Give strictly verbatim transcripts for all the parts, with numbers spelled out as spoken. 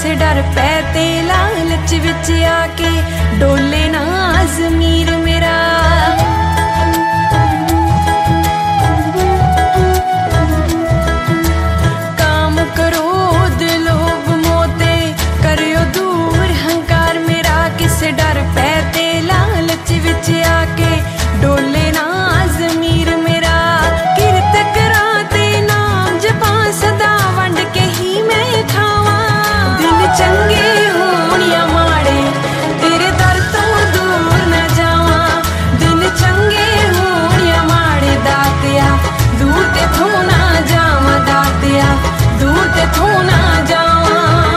किसे डर पै ते लालच विच आके डोले ना ज़मीर मेरा। काम करो दिलोग मोते करियो दूर हंकार मेरा, किसे डर पै ते लालच विच आके डोले ना ज़मीर मेरा। किरत करा ते नाम जपा सदा वंड के ही मैं खावा, दिन चंगे होण या माड़े तेरे दर तो दूर न जावा, दिन चंगे होण या माड़े दातिया दूर ते थो ना जावा, दातिया दूर ते थो ना जावा।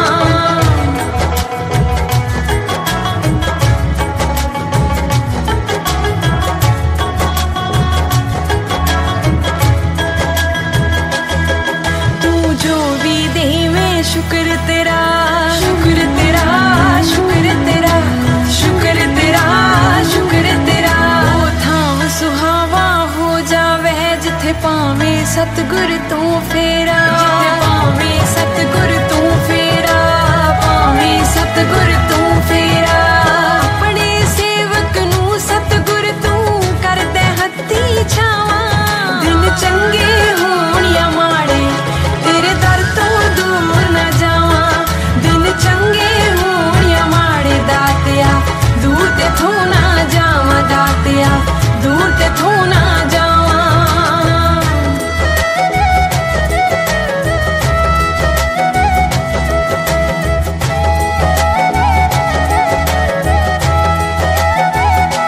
जो भी देवे शुक्र तेरा, शुक्र तेरा, शुक्र तेरा, शुक्र तेरा, शुक्र तेरा। वो थाम सुहावा हो जावे जिथे पावे सतगुर तू फेरा, जिथे पावे सतगुर तू फेरा, पावे सतगुर तू फेरा। अपने सेवक नू सतगुर तू कर दे हत्ती छावा, दिन चंगे होण या माड़े तेरे दर तो दूर न जावा, दिन चंगे होण या माड़े दातिया दूर ते थो ना जावा, दातिया दूर ते थो ना जावा।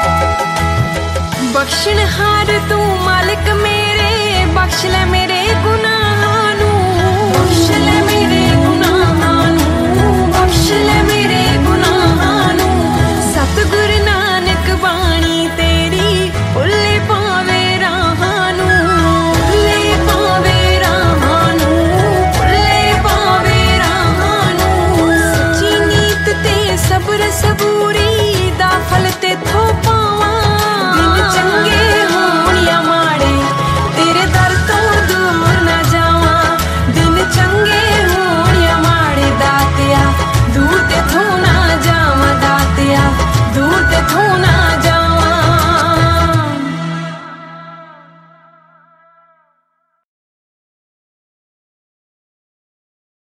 बख्शनहार तू मालिक मेरे, बख्श ले मेरे गुनाह